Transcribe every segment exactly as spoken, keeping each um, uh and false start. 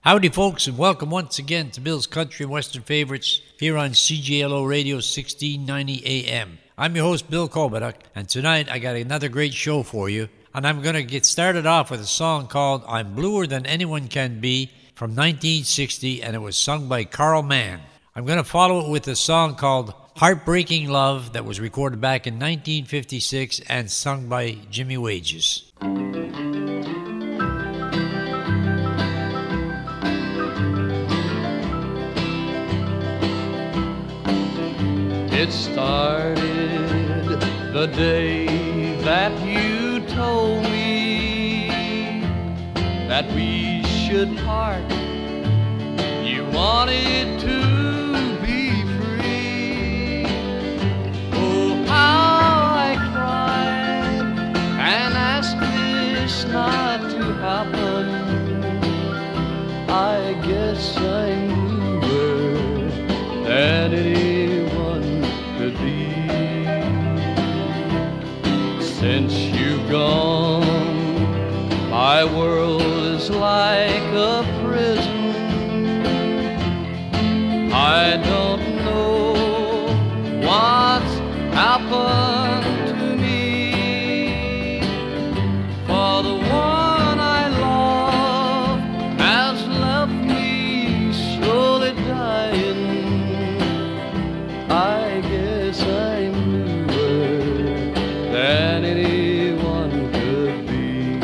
Howdy, folks, and welcome once again to Bill's Country and Western Favorites here on C J L O Radio sixteen ninety A M. I'm your host, Bill Kobeduck, and tonight I got another great show for you. And I'm going to get started off with a song called I'm Bluer Than Anyone Can Be from nineteen sixty, and it was sung by Carl Mann. I'm going to follow it with a song called Heartbreaking Love that was recorded back in nineteen fifty-six and sung by Jimmy Wages. It started the day that you told me that we should part. You wanted to be free. Oh, how I cried and asked this not to happen. I guess I'm bluer than anyone could be. Since you've gone, my world is like a prison. I don't know what's happened to me, for the one I love has left me slowly dying. I guess I'm bluer than anyone could be.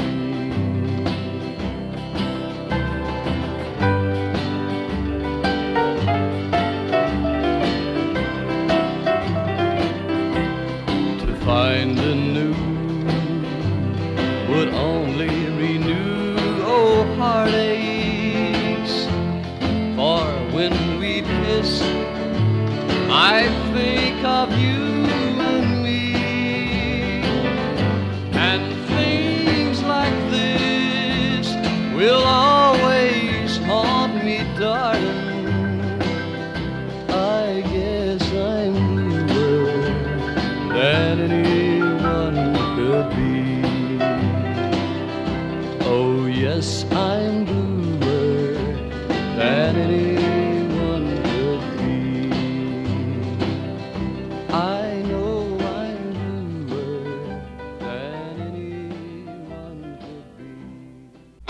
To find a new would only renew old heartaches, for when we kiss I think of you and me, and things like this will always haunt me, darling. I guess I'm bluer than anyone could be. Oh yes, I'm bluer than anyone could be. I know I'm bluer than anyone could be.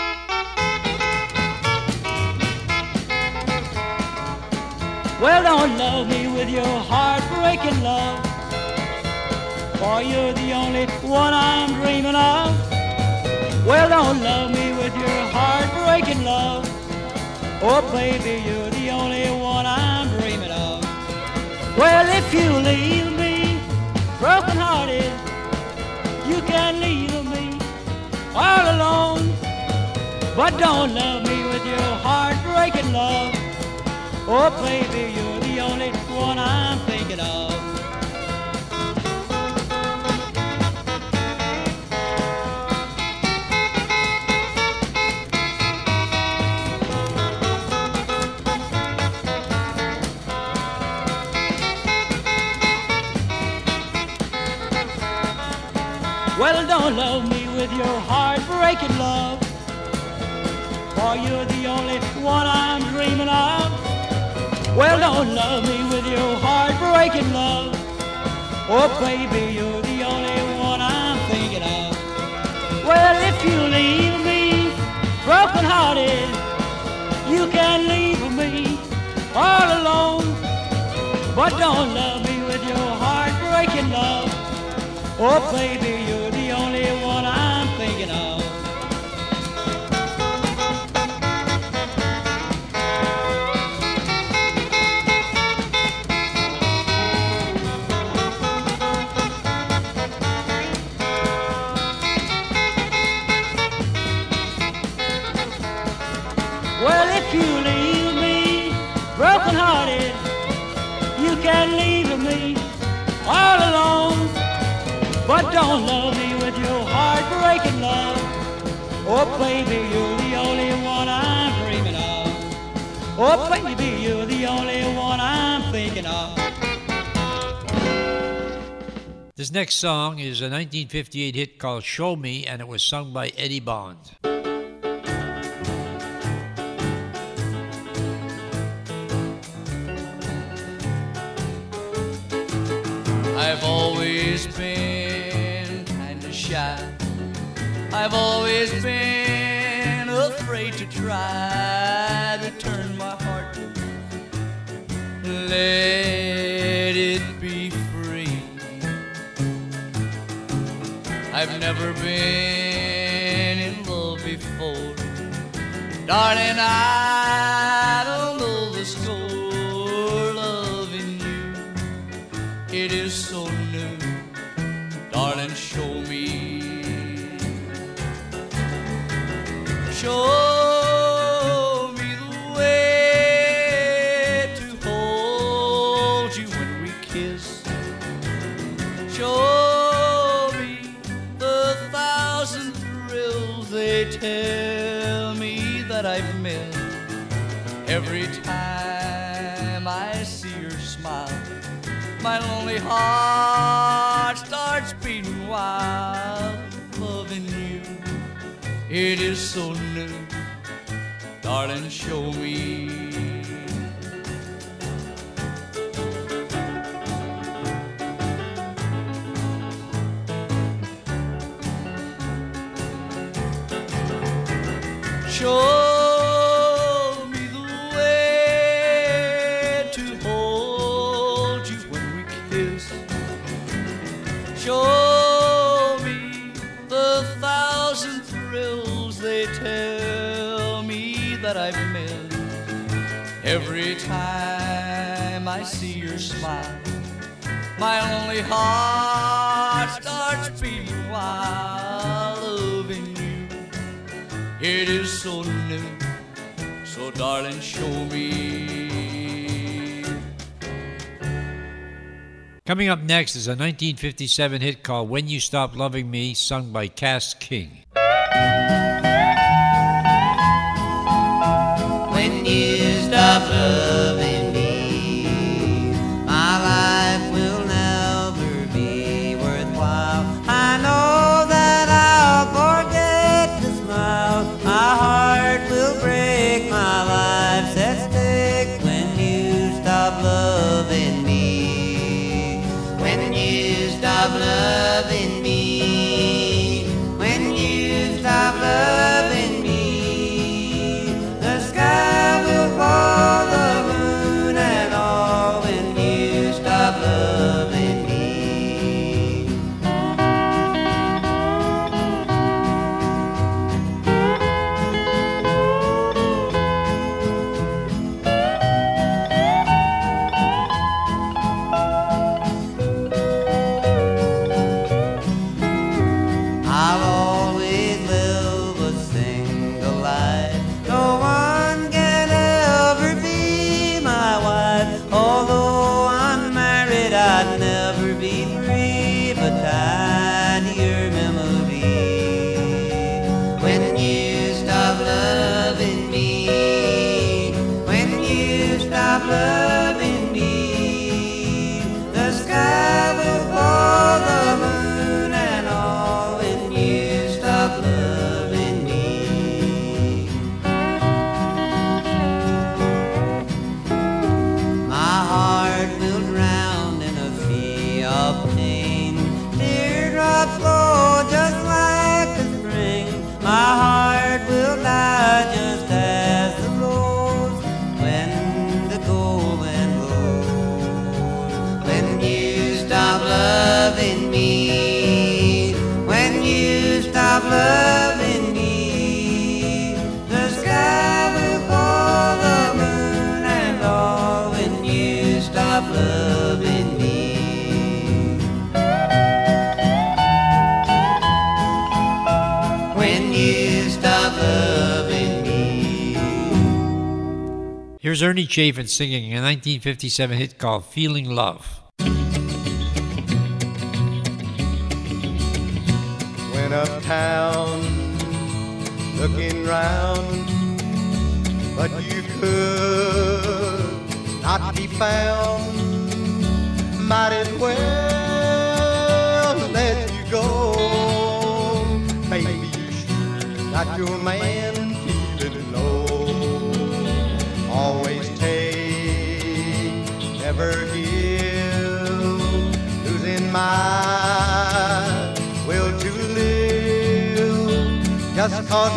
Well, don't love me with your heartbreaking love, for you're the only one I'm dreaming of. Well, don't love me with your heartbreaking love, oh baby, you're the only one I'm dreaming of. Well, if you leave me broken hearted, you can leave me all alone, but don't love me with your heartbreaking love, oh baby, you're the only one I'm thinking of. Well, don't love me with your heartbreaking love, for you're the only one I'm dreaming of. Well, don't love me with your heartbreaking love, oh baby, you're the only one I'm thinking of. Well, if you leave me broken hearted, you can leave me all alone, but don't love me with your heartbreaking love, oh baby, you're the only one I'm thinking of. Well, if you leave me broken hearted, you can leave me all alone, but don't love me with your heartbreaking love, oh baby, you're the only one I'm dreaming of, oh baby, you're the only one I'm thinking of. This next song is a nineteen fifty-eight hit called Show Me, and it was sung by Eddie Bond. I've always been kinda shy. I've always been afraid to try to turn my heart, let it be free. I've never been in love before, darling, I don't know the score. Loving you, it is so new, darling, show me. Show me the way to hold you when we kiss. Show me the thousand thrills they tell me that I've missed. Every time I see your smile, my lonely heart starts beating wild. Loving you, it is so new, darling, show me. Show me the way to hold you when we kiss. Show me the thousand thrills they tell me that I've missed. Every time I see your smile, my only heart starts beating wild. Loving you, it is so new, so darling, show me. Coming up next is a nineteen fifty-seven hit called When You Stop Loving Me, sung by Cass King. When you stop loving me, my life will never be worthwhile. I know that I'll forget to smile. My heart will break, my life's at stake. When you stop loving me, when you stop loving me, when you stop loving me, the sky will fall, the moon and all. When you stop loving me, I'll always live a single life. No one can ever be my wife. Although I'm married, I'd never be free of a tinier memory. When you stop loving me, when you stop loving me, the sky will fall, the moon and all. When you stop loving me, my heart will drown in a sea of pain. Teardrops flow just like the spring. My heart will die just as the rose when the cold wind blows. When you stop loving me, when you stop loving me, the sky will fall, the moon and all. When you stop loving me, when you stop loving me. Here's Ernie Chafin singing a nineteen fifty-seven hit called Feeling Love. Went uptown looking round, but you could not be found. Might as well let you go. Baby, you sure got your man feeling low. Always take, never give, losing just 'cause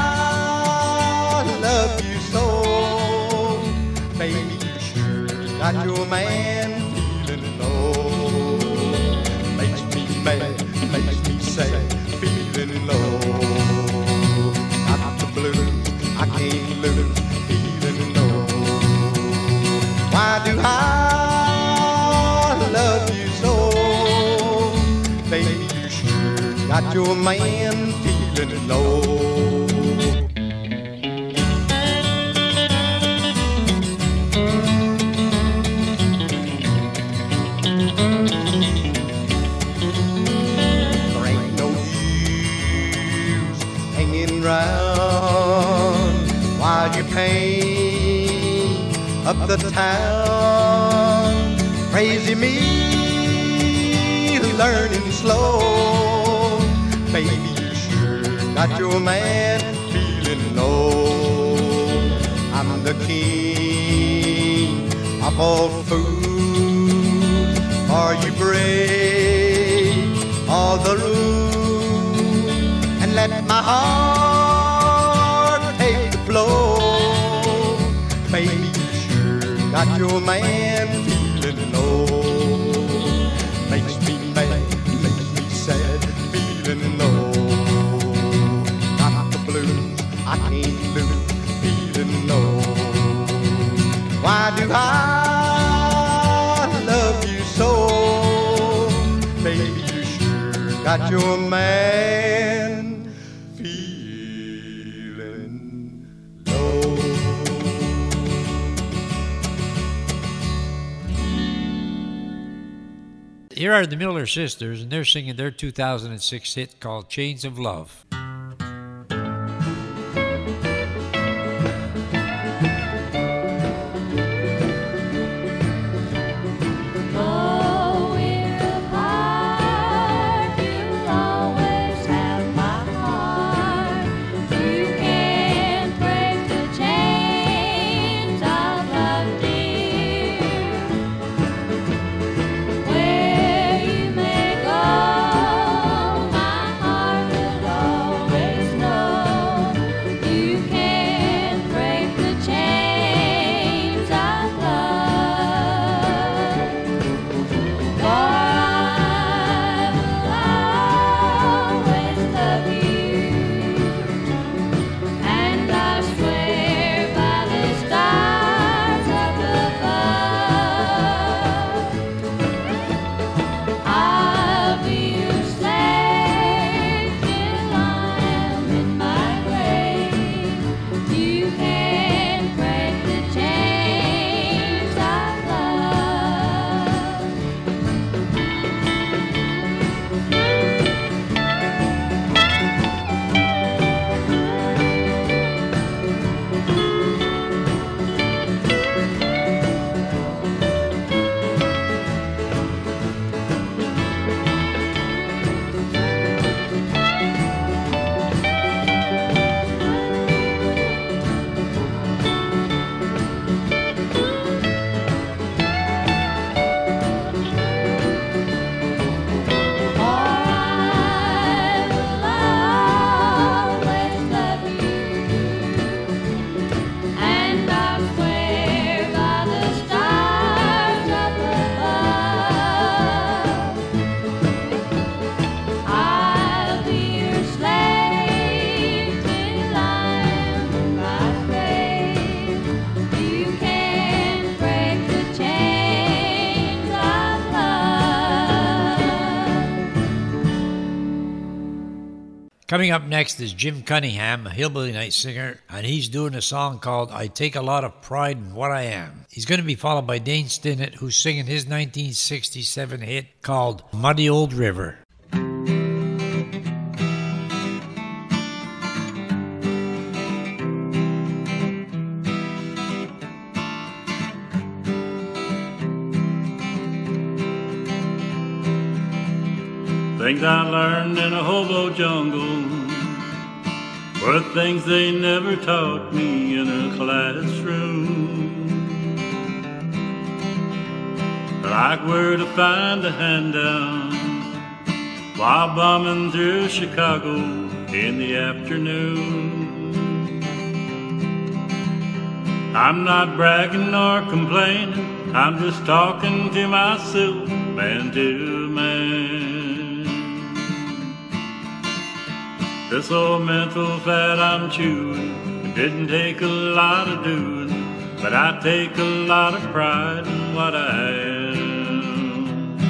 I love you so. Baby, you sure got your man feeling low. Makes me mad, makes me sad, feeling low. Got the blues, I can't lose, feeling low. Why do I love you so? Baby, you sure got your man feeling low. While you paint up the town, crazy me learning slow. Baby, you sure got your man feeling low. I'm the king of all fools, or you break all the rules and let my heart take the blow. Baby, you sure got your man feeling low. Makes me mad, makes me sad, feeling low. Got the blues, I can't lose, feeling low. Why do I love you so? Baby, you sure got your man feeling low. Here are the Miller Sisters, and they're singing their two thousand six hit called Chains of Love. Coming up next is Jim Cunningham, a Hillbilly Night singer, and he's doing a song called I Take a Lot of Pride in What I Am. He's going to be followed by Dane Stinnett, who's singing his nineteen sixty-seven hit called Muddy Old River. Things I learned in a hobo jungle were things they never taught me in a classroom. Like where to find a handout while bombing through Chicago in the afternoon. I'm not bragging nor complaining, I'm just talking to myself, man to man. This old mental fat I'm chewing, it didn't take a lot of doing, but I take a lot of pride in what I am.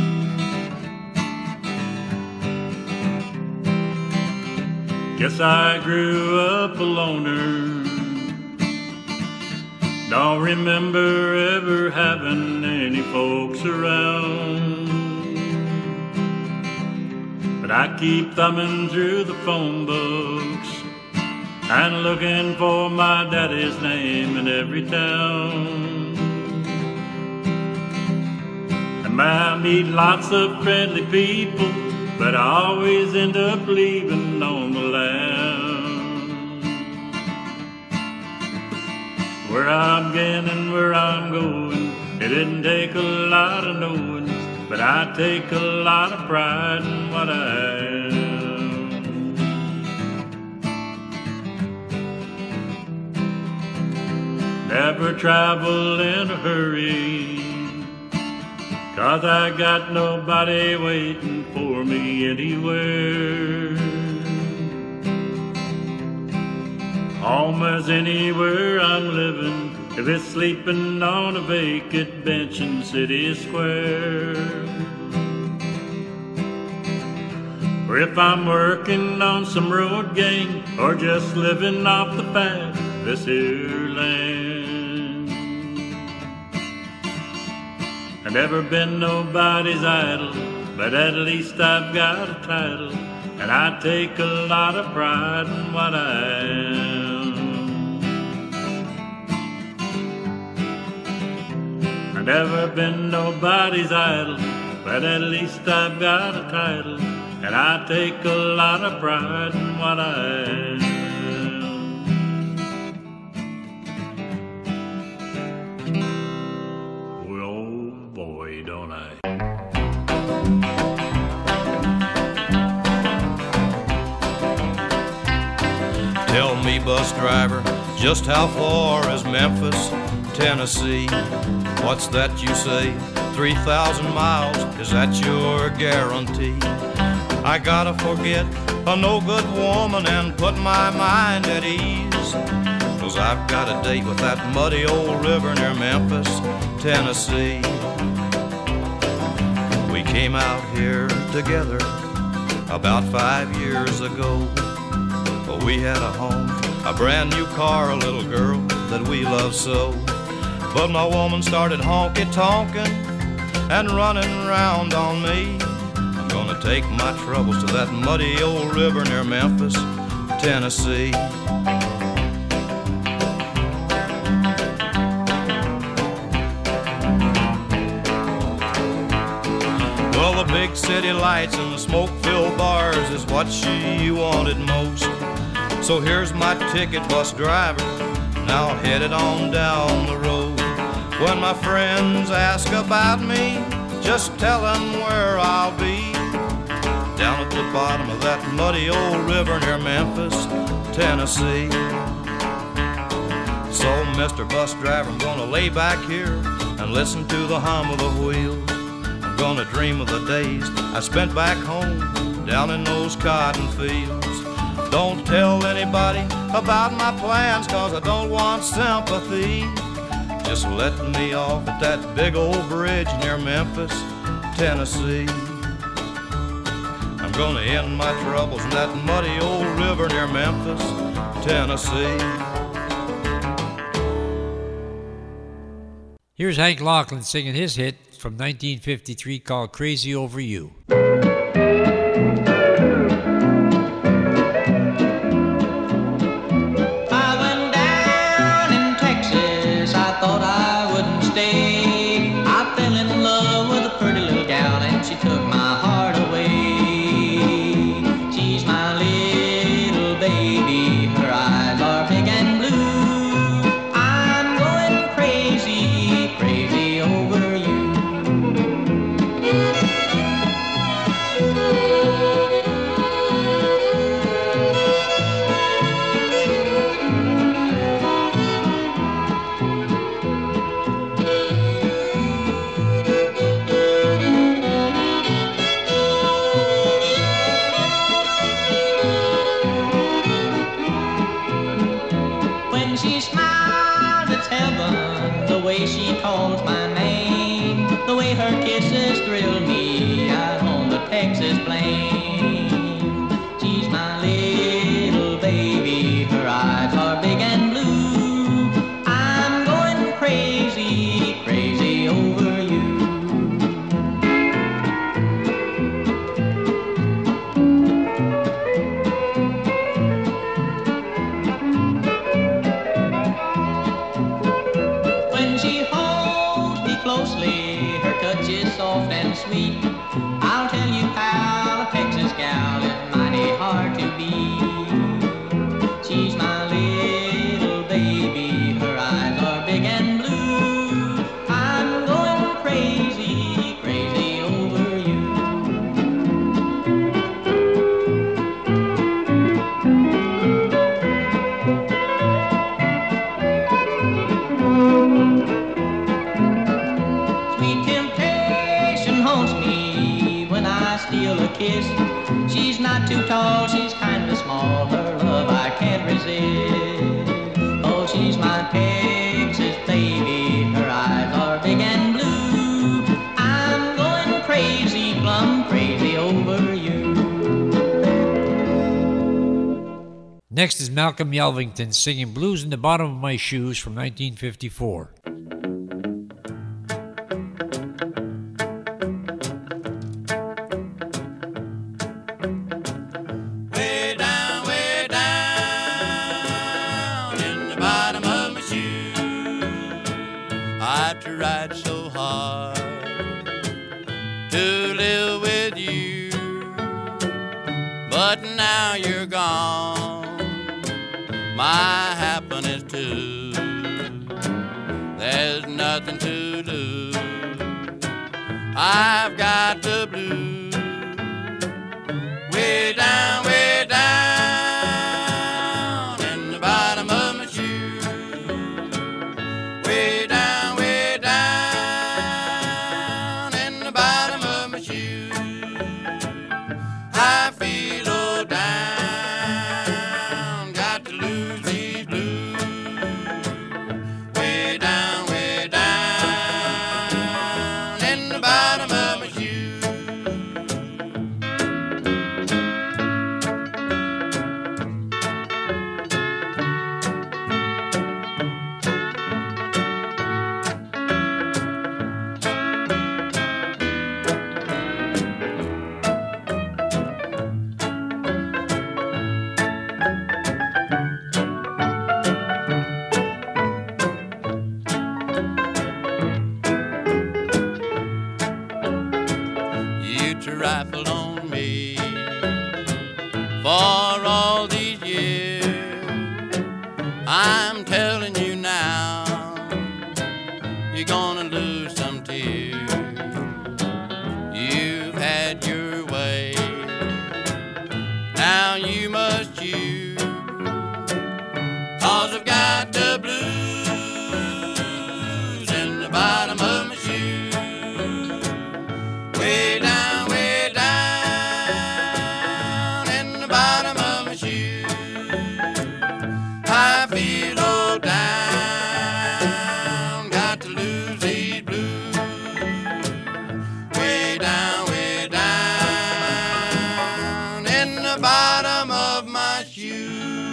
Guess I grew up a loner, don't remember ever having any folks around. But I keep thumbing through the phone books and looking for my daddy's name in every town. And I meet lots of friendly people, but I always end up leaving on the land. Where I'm getting and where I'm going, it didn't take a lot of knowing, but I take a lot of pride in what I am. Never travel in a hurry, 'cause I got nobody waiting for me anywhere. Home is anywhere I'm living, if it's sleeping on a vacant bench in City Square. Or if I'm working on some road gang, or just living off the fat of this here land. I've never been nobody's idol, but at least I've got a title, and I take a lot of pride in what I am. I've never been nobody's idol, but at least I've got a title, and I take a lot of pride in what I am. Well, oh boy, don't I. Tell me, bus driver, just how far is Memphis, Tennessee? What's that you say? three thousand miles, is that your guarantee? I gotta forget a no-good woman and put my mind at ease, 'cause I've got a date with that muddy old river near Memphis, Tennessee. We came out here together about five years ago. We had a home, a brand new car, a little girl that we love so. But my woman started honky-tonkin' and running round on me. I'm gonna take my troubles to that muddy old river near Memphis, Tennessee. Well, the big city lights and the smoke-filled bars is what she wanted most. So here's my ticket, bus driver, now headed on down the road. When my friends ask about me, just tell them where I'll be, down at the bottom of that muddy old river near Memphis, Tennessee. So, Mister Bus Driver, I'm gonna lay back here and listen to the hum of the wheels. I'm gonna dream of the days I spent back home down in those cotton fields. Don't tell anybody about my plans, 'cause I don't want sympathy. Just let me off at that big old bridge near Memphis, Tennessee. I'm gonna end my troubles in that muddy old river near Memphis, Tennessee. Here's Hank Locklin singing his hit from nineteen fifty-three called Crazy Over You. way she calls my name, the way her kisses thrill me out on the Texas plain. She's my little baby, her eyes are big and blue. I'm going crazy, crazy over you. When she holds me closely, her touch is soft and sweet. I'll tell you, pal, a Texas gal is mighty hard to beat. She's my little baby, her eyes are big and blue. I'm going crazy, crazy over you. Sweet temptation haunts me when I steal a kiss. She's not too tall, she's kind of small, her love I can't resist. Oh, she's my Texas baby, her eyes are big and blue. I'm going crazy, plumb crazy over you. Next is Malcolm Yelvington singing Blues in the Bottom of My Shoes from nineteen fifty-four. Way down, way down in the bottom of my shoe. I tried so hard to live with you, but now you're gone, my happiness too. There's nothing to do, I've got the blues. Way down, way down in the bottom of my shoe. Way down, way down in the bottom of my shoe. I feel low down, got to lose these blues. Way down, way down in the bottom of my shoe. You trifled on me for all these years. I'm telling you now, you're gonna lose some tears. You've had your way, now you must choose. Cause I've got the blues in the bottom of my shoe. Way down, way down in the bottom of my shoe. I feel low down, got to lose these blues. Way down, way down in the bottom of my shoe.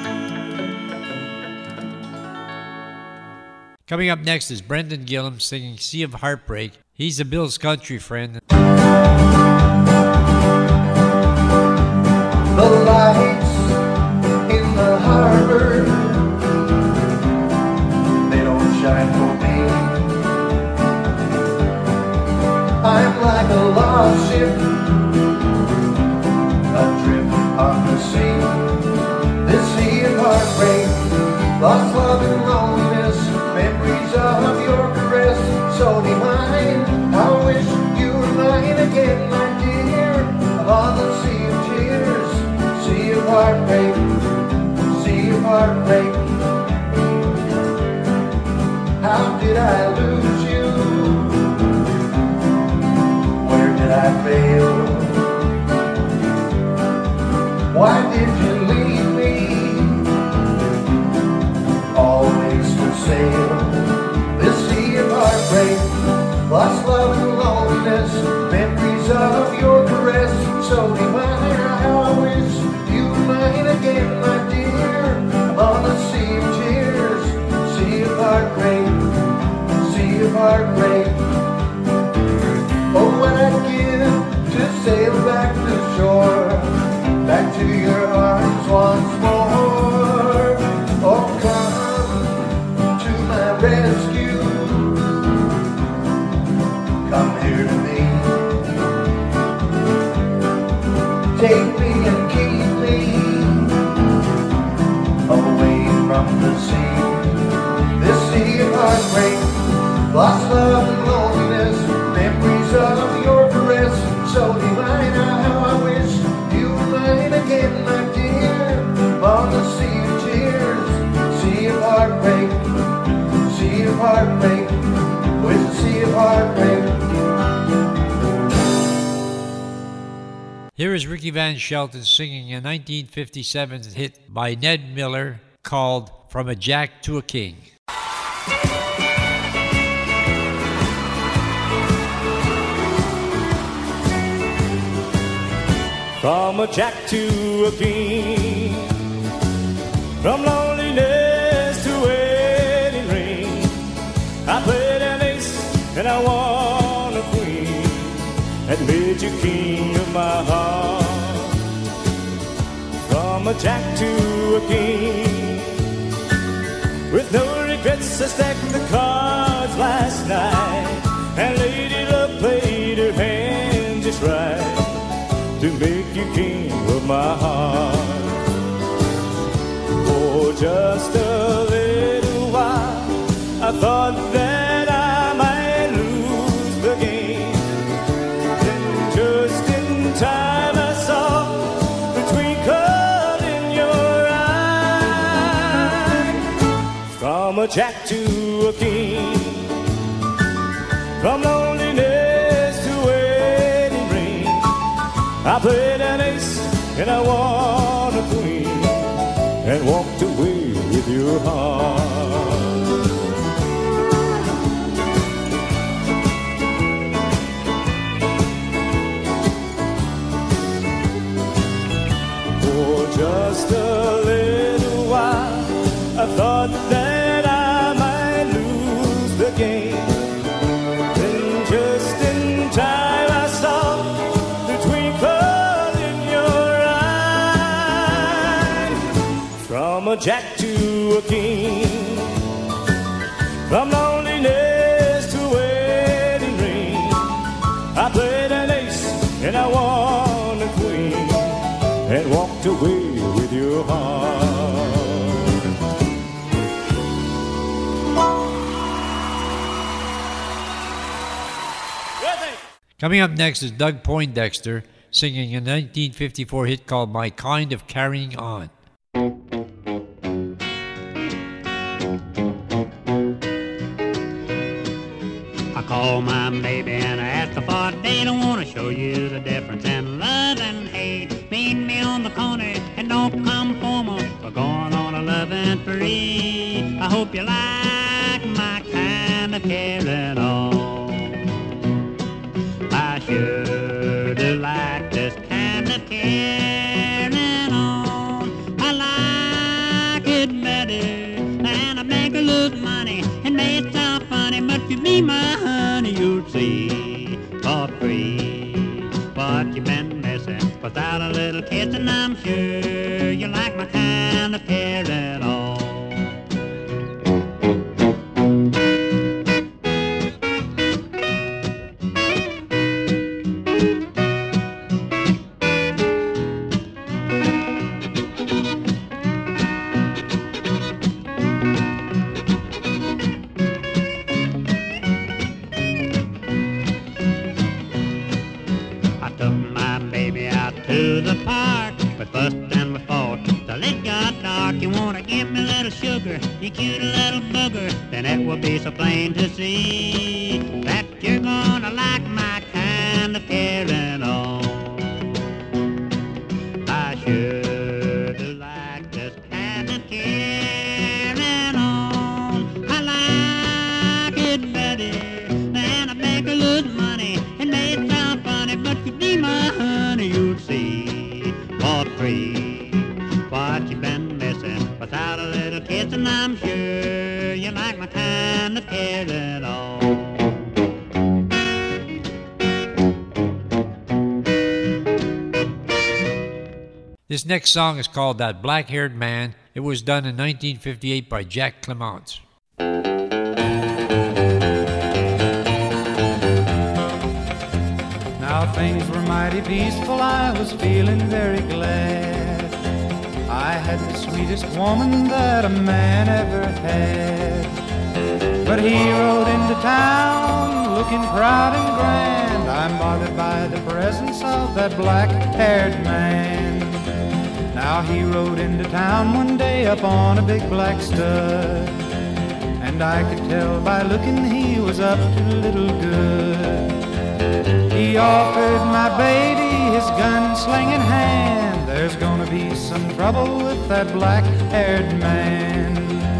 Coming up next is Brendan Gillum singing Sea of Heartbreak. He's a Bill's country friend. The lights in the harbor, they don't shine for me. I'm like a lost ship adrift on the sea. This sea of heartbreak, lost love and loneliness, memories of your caress so divine. I wish you were mine again, my dear, of all the sea of tears. Sea of heartbreak, sea of heartbreak. How did I lose you? Where did I fail? Why did you leave me? Always for sale. This sea of heartbreak. lost love and loneliness, memories of your caress, so divine. How I wish you were mine again, my dear. I'm on a sea of tears, sea of heartbreak, sea of heartbreak. Oh, what I'd give to sail back to shore, back to your arms once more. Oh, come to my rescue, come here to me. Take me and keep me away from the sea. This sea of heartbreak, lost love and loneliness, memories of your caress, so divine. How I wish you were mine again, my dear. On the sea of tears, sea of heartbreak, sea of heartbreak, with the sea of heartbreak. Here is Ricky Van Shelton singing a nineteen fifty-seven hit by Ned Miller called From a Jack to a King. From a jack to a king, from loneliness to wedding ring, I played an ace and I won a queen, and made you king of my heart. From a jack to a king, with no regrets I stacked the cards last night, and Lady Love played her hand just right to make you king of my heart. For just a little while I thought that I might lose the game. Then just in time I saw the twinkle in your eye. From a jack to a king, from loneliness to wedding ring, I played an ace and I won a queen, and walked away with your heart. For just a little while I thought that I might lose the game. Then just in time I saw the twinkle in your eye. From a jack to a king, from loneliness to wedding ring, I played an ace and I won a queen, and walked away with your heart. Coming up next is Doug Poindexter singing a nineteen fifty-four hit called My Kind of Carrying On. I call my baby and I ask her for a date. I want to show you the difference in love and hate. Meet me on the corner and don't come for me. We're going on a loving spree. I hope you like my kind of carrying on. I sure do like this kind of carrying on. I like it better and I make her lose money and may it sound funny, but you be my honey, you'll see for free what you've been missing without a little kissing. I'm sure you like my kind of carrying on. To the park with Bust and with Ford till it got dark. You wanna give me a little sugar, you cute little booger, then it will be so plain to see that you're gonna like my kind of carrying on. I sure do like this kind of carrying on. I like it better than I make a carrying on. This next song is called That Black-Haired Man. It was done in nineteen fifty-eight by Jack Clement. Now things were mighty peaceful, I was feeling very glad. I had the sweetest woman that a man ever had. But he rode into town looking proud and grand. I'm bothered by the presence of that black-haired man. Now he rode into town one day up on a big black stud, and I could tell by looking he was up to little good. He offered my baby his gun-slinging hand. There's gonna be some trouble with that black-haired man.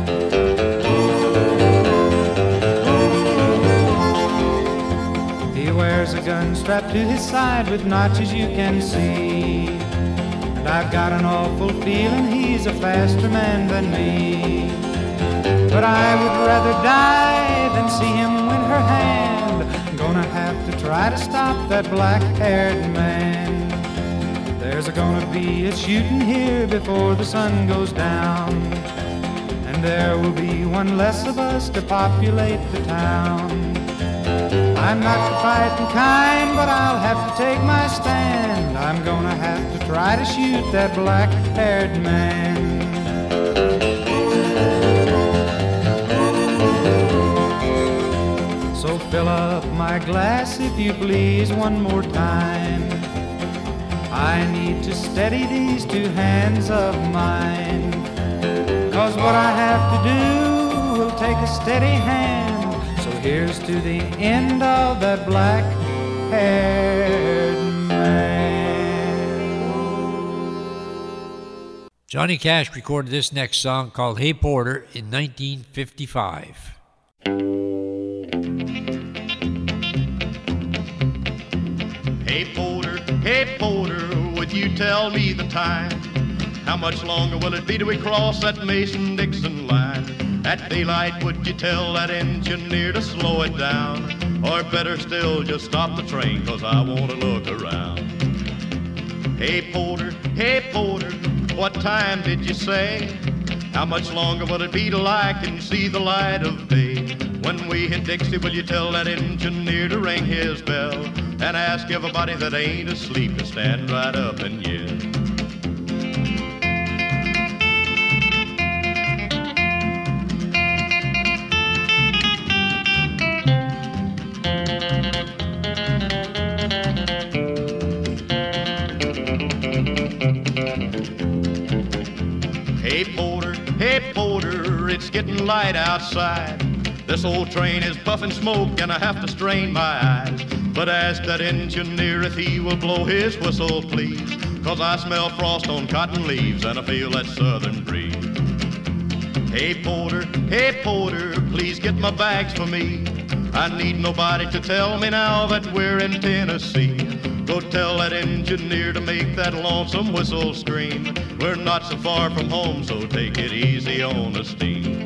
He wears a gun strapped to his side with notches you can see, and I've got an awful feeling he's a faster man than me. But I would rather die than see him win her hand. Gonna have to try to stop that black-haired man. There's gonna be a shooting here before the sun goes down, and there will be one less of us to populate the town. I'm not the fighting kind, but I'll have to take my stand. I'm gonna have to try to shoot that black-haired man. So fill up my glass, if you please, one more time. I need to steady these two hands of mine, 'cause what I have to do will take a steady hand. So here's to the end of that black-haired man. Johnny Cash recorded this next song called Hey Porter in nineteen fifty-five. Hey Porter, hey Porter, would you tell me the time? How much longer will it be till we cross that Mason-Dixon line? At daylight, would you tell that engineer to slow it down? Or better still, just stop the train, 'cause I want to look around. Hey Porter, hey Porter, what time did you say? How much longer will it be till I can see the light of day? When we hit Dixie, will you tell that engineer to ring his bell and ask everybody that ain't asleep to stand right up and yell? Hey Porter, hey Porter, it's getting light outside. This old train is puffing smoke and I have to strain my eyes. But ask that engineer if he will blow his whistle, please, 'cause I smell frost on cotton leaves and I feel that southern breeze. Hey Porter, hey Porter, please get my bags for me. I need nobody to tell me now that we're in Tennessee. Go tell that engineer to make that lonesome whistle scream. We're not so far from home, so take it easy on the steam.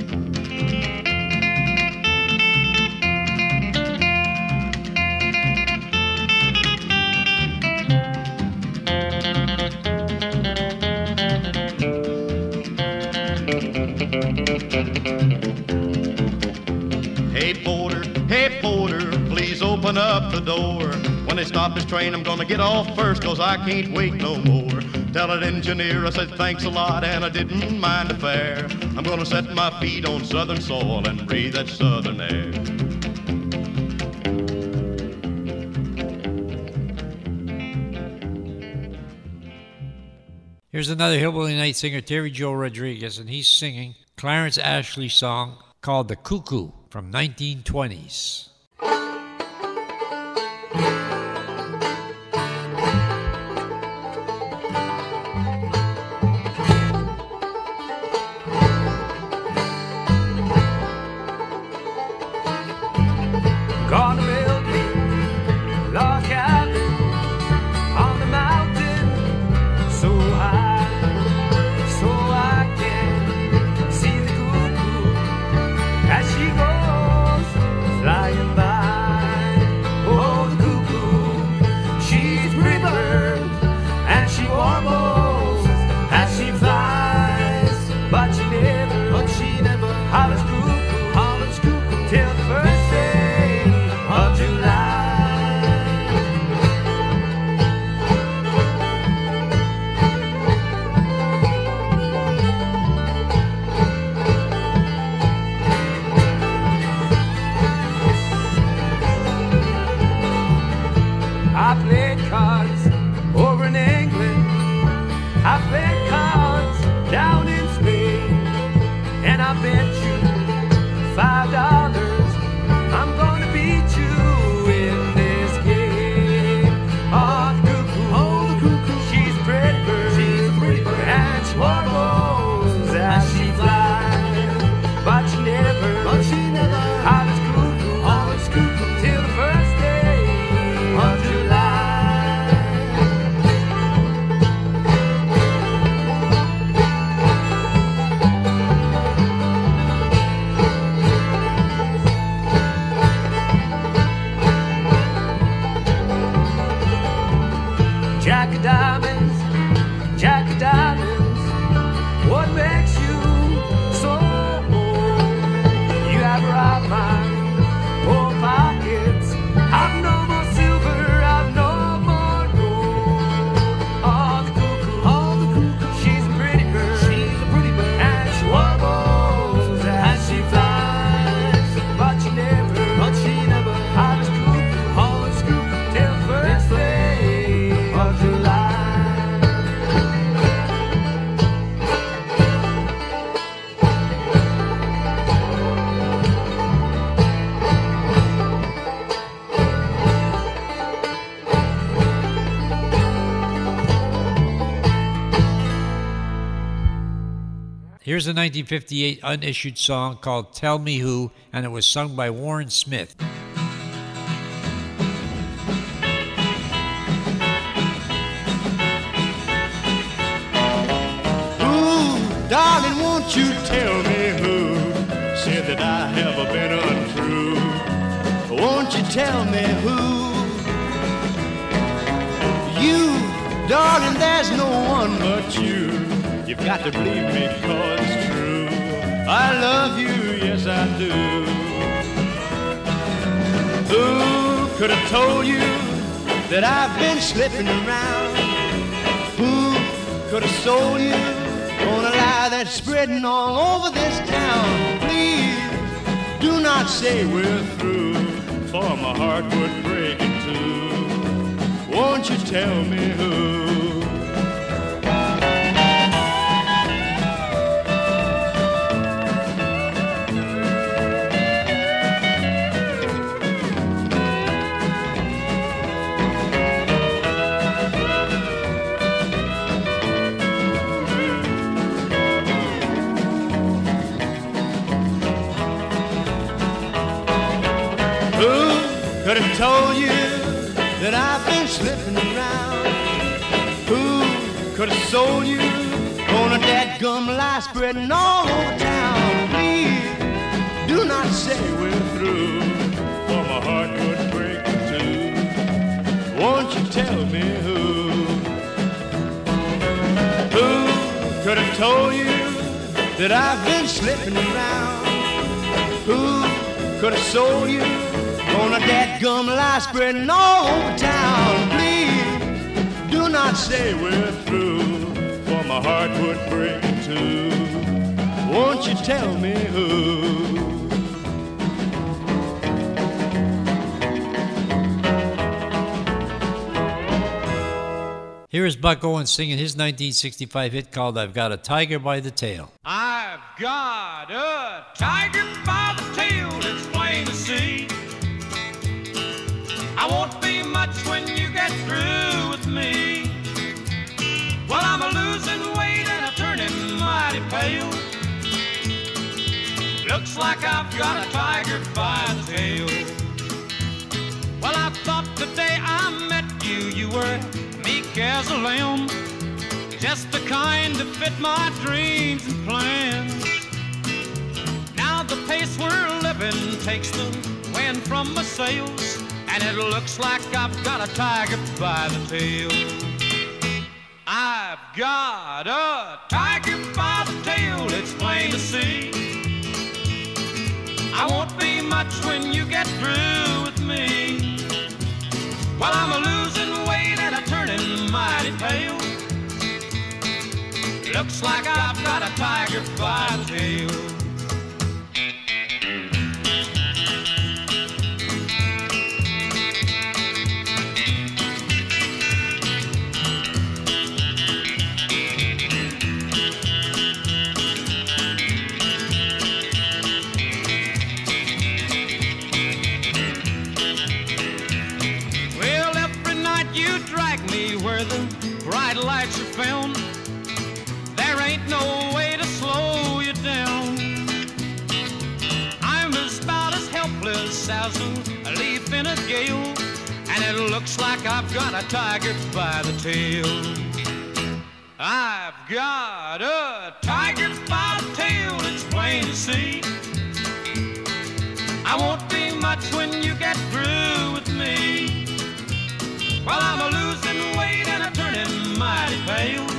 Hey Porter, hey Porter, please open up the door. When they stop this train, I'm gonna get off first, 'cause I can't wait no more. Tell that engineer I said thanks a lot and I didn't mind the fare. I'm gonna set my feet on southern soil and breathe that southern air. Here's another Hillbilly Night singer, Terry Joe Rodriguez, and he's singing Clarence Ashley's song called The Cuckoo from nineteen twenties. Gonna build me a log cabin on the mountain so high, so I can see the cuckoo as she goes got my poor pockets. I've no more silver, I've no more gold. Oh, the cuckoo, oh, the cuckoo, she's a pretty bird, she's a pretty bird, and she warbles as she flies. But she never, but she never had a cuckoo, always cuckoo till first day of July. Here's a nineteen fifty-eight unissued song called Tell Me Who, and it was sung by Warren Smith. Ooh, darling, won't you tell me who said that I have been untrue? Won't you tell me who? You, darling, there's no one but you. You've got to believe me, 'cause it's true. I love you, yes I do. Who could have told you that I've been slipping around? Who could have sold you on a lie that's spreading all over this town? Please do not say we're through, for my heart would break in two. Won't you tell me who? Could have told you that I've been slipping around. Who could have sold you on a dadgum lie spreading all over town? Please do not say we're through, for my heart would break in two. Won't you tell me who? Who could have told you that I've been slipping around? Who could have sold you on a dadgum lie spreading all over town? Please do not say we're through, for my heart would break in two. Won't you tell me who? Here is Buck Owens singing his nineteen sixty-five hit called I've Got a Tiger by the Tail. I've got a tiger by the tail, it's plain to see. I won't be much when you get through with me. Well, I'm a losing weight and I'm turning mighty pale. Looks like I've got a tiger by the tail. Well, I thought the day I met you, you were meek as a lamb, just the kind to fit my dreams and plans. Now the pace we're living takes the wind from my sails, and it looks like I've got a tiger by the tail. I've got a tiger by the tail, it's plain to see. I won't be much when you get through with me. Well, I'm a losing weight and I'm turning mighty pale. Looks like I've got a tiger by the tail. Where the bright lights are found, there ain't no way to slow you down. I'm about as helpless as a leaf in a gale, and it looks like I've got a tiger by the tail. I've got a tiger by the tail, it's plain to see. I won't be much when you get through with me. Well, I'm a losing weight and I'm turning mighty pale.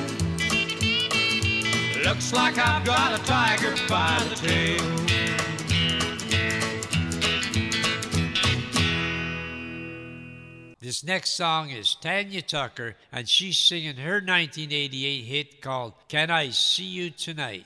Looks like I've got a tiger by the tail. This next song is Tanya Tucker, and she's singing her nineteen eighty-eight hit called Can I See You Tonight?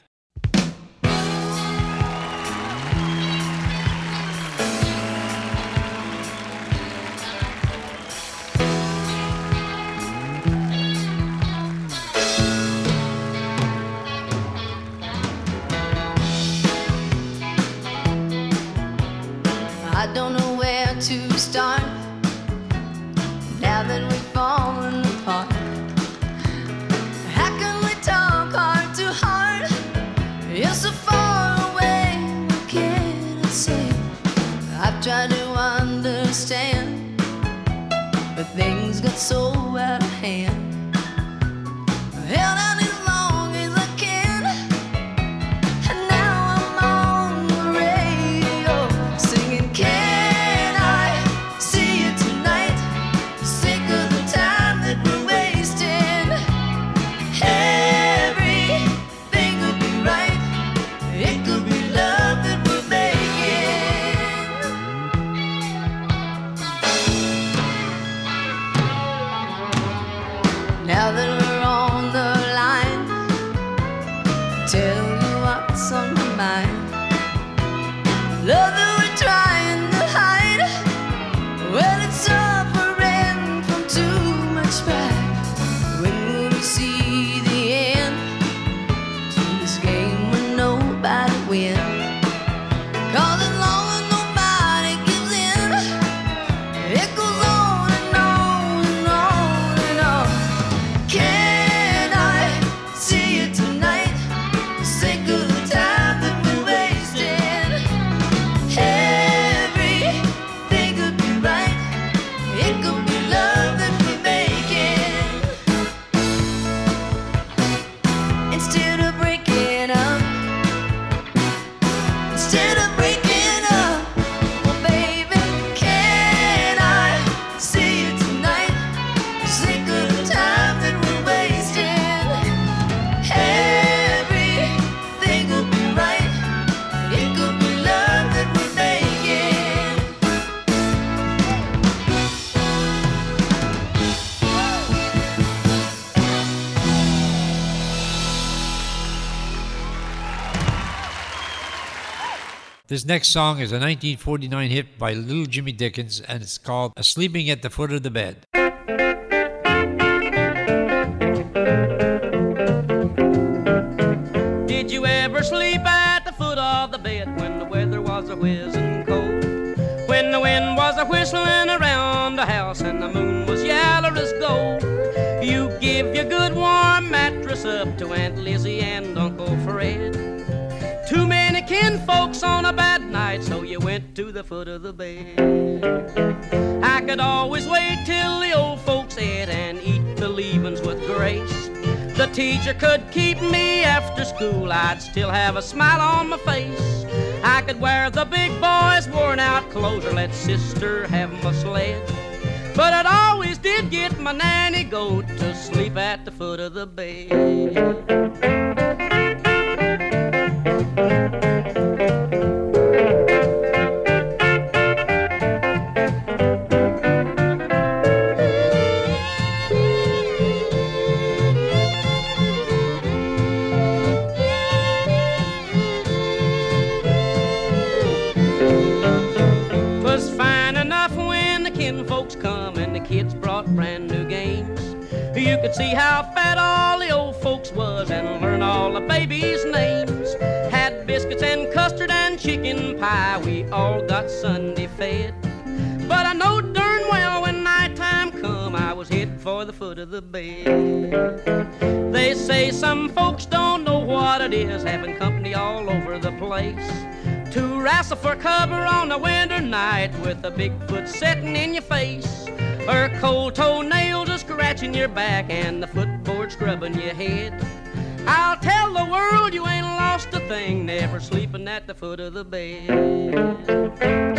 I don't know where to start now that we've fallen apart. How can we talk heart to heart? You're so far away, what can I say? I've tried to understand, but things got so out of hand. I held out as long as I can, and now I'm on the radio singing, can I see you tonight? Sick of the time that we're wasting. Everything would be right. It could be love that we're making. Now that we're on the line, tell you what's on my mind. Love that we're trying to hide, well, it's suffering from too much pride. When will we see the end to this game where nobody wins? 'Cause as long as nobody gives in, it goes on and on and on and on. Can I see you tonight? Sick of the time that we're wasting. Everything could be right. It could be love that we're making. Instead of breaking up, instead of breaking up, well, baby, can I see you tonight? Sick of the time that we're wasting. Everything could be right. It could be love that we're making. This next song is a nineteen forty-nine hit by Little Jimmy Dickens, and it's called Sleeping at the Foot of the Bed. Did you ever sleep at the foot of the bed when the weather was a whizzing cold? When the wind was a whistling around the house and the moon was yaller as gold? You give your good warm mattress up to Aunt Lizzie and Uncle Fred. Too many kinfolks on a bad night, so you went to the foot of the bed. I could always wait till the old folks ate and eat the leavings with grace. The teacher could keep me after school, I'd still have a smile on my face. I could wear the big boys' worn out clothes or let sister have my sled. But I'd always did get my nanny goat to sleep at the foot of the bed. Was fine enough when the kinfolks come and the kids brought brand new games. You could see how fat all the old folks was and learn all the babies' names. Had biscuits and custard and chicken pie, we all got Sunday fed. But I know darn well when night time come, I was headed for the foot of the bed. They say some folks don't know what it is having company all over the place. To wrestle for cover on a winter night with a big foot sitting in your face, or cold toenails a scratching your back and the footboard scrubbing your head. I'll tell the world you ain't lost a thing, never sleeping at the foot of the bed.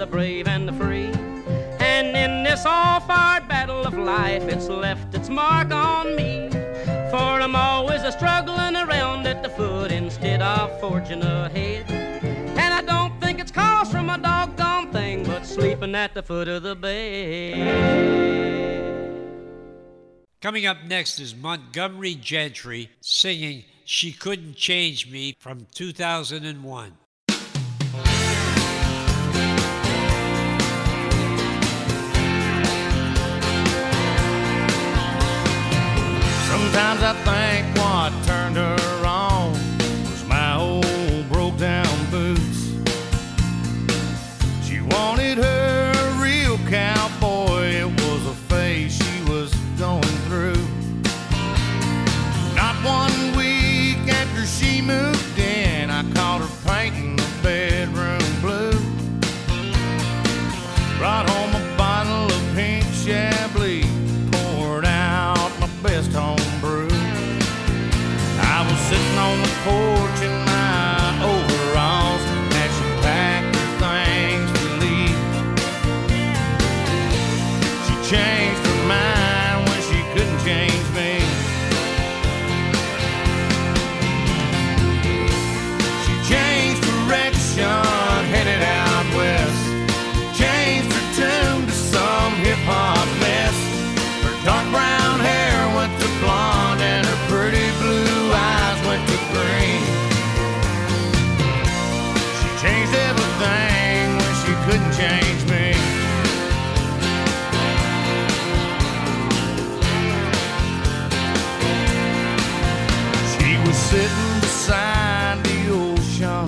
the brave and the free. And in this all-fired battle of life, it's left its mark on me. For I'm always a struggling around at the foot instead of forging ahead. And I don't think it's caused from a doggone thing but sleeping at the foot of the bed. Coming up next is Montgomery Gentry singing She Couldn't Change Me from two thousand one. Sometimes I think what turned her on was my old broke down boots. She wanted her a real cowboy, it was a phase she was going through. Not one week after she moved in, I caught her painting the bedroom blue. Brought home a bottle of pink Chablis, poured out my best home brew. I was sitting on the porch in my overalls as she packed her things to leave. She changed her mind when she couldn't change me. She changed direction, headed out west. Changed her tune to some hip-hop mess. Her dark brown hair went to blonde and her pretty blue eyes went to green. She changed everything when she couldn't change me. She was sitting beside the ocean,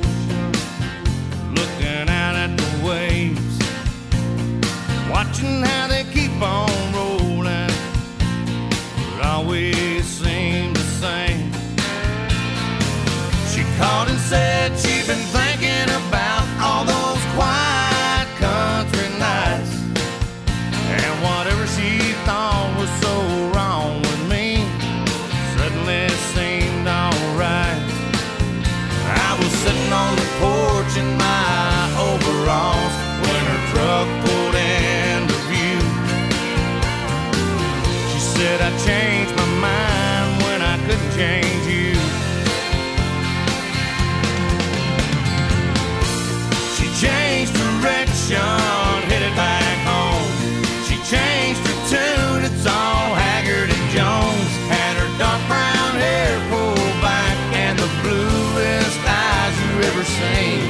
looking out at the waves, watching how they keep on rolling. It always seemed the same. She called and said she'd been thinking about all those quiet country nights, and whatever she thought was so wrong with me suddenly seemed alright. I was sitting on the porch in my overalls when her truck pulled into view. She said I changed my mind when I couldn't change you. She changed direction, headed back home. She changed her tune, it's all Haggard and Jones. Had her dark brown hair pulled back and the bluest eyes you ever seen.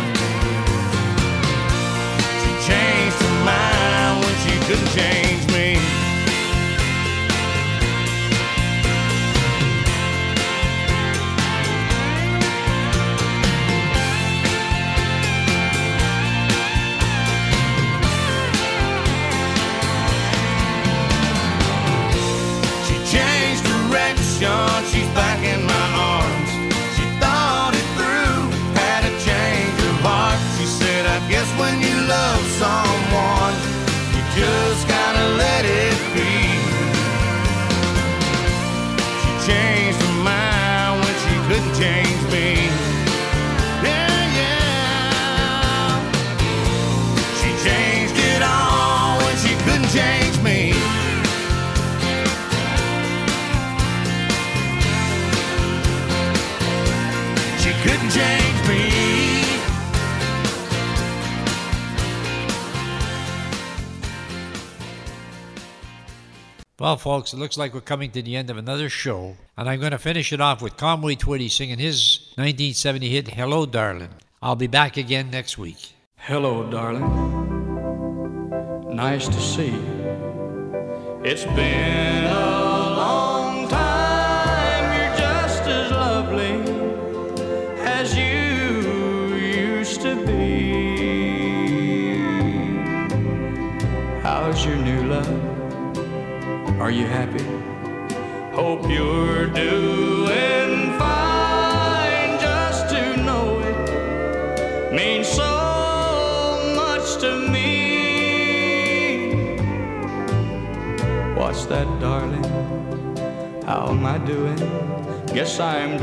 She changed her mind when she couldn't change me. She's back in my arms. She thought it through, had a change of heart. She said, I guess when you love someone, you just gotta let it be. She changed her mind when she couldn't change me. Yeah, yeah. She changed it all when she couldn't change me. Couldn't change me. Well, folks, it looks like we're coming to the end of another show, and I'm going to finish it off with Conway Twitty singing his nineteen seventy hit, Hello, Darling. I'll be back again next week. Hello, darling. Nice to see you. It's been a long time. You're just as lovely as you used to be. How's your new love? Are you happy? Hope you're doing fine. Just to know it means so much to me. What's that, darling? How am I doing? Guess I'm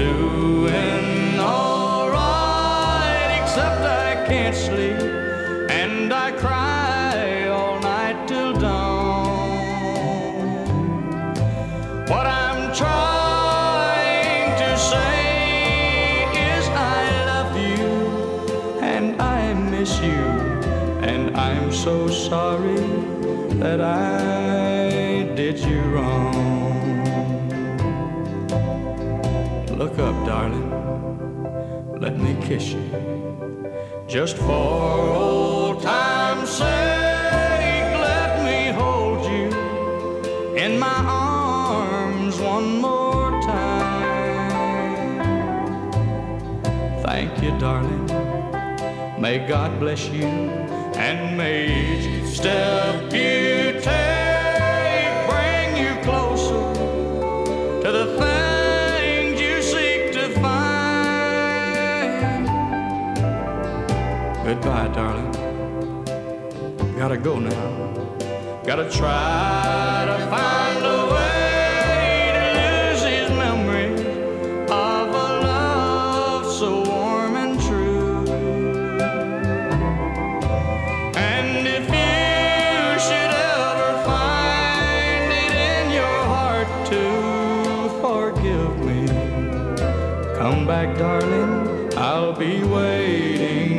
doing all right, except I can't sleep and I cry all night till dawn. What I'm trying to say is I love you and I miss you, and I'm so sorry that I did you wrong. Look up, darling, let me kiss you, just for old time's sake. Let me hold you in my arms one more time. Thank you, darling, may God bless you, and may each step you take bring you closer to the things you seek to find. Goodbye, darling. Gotta go now. Gotta try to find a way to lose these memories of a love so warm and true. And if you should ever find it in your heart to forgive me, come back, darling, I'll be waiting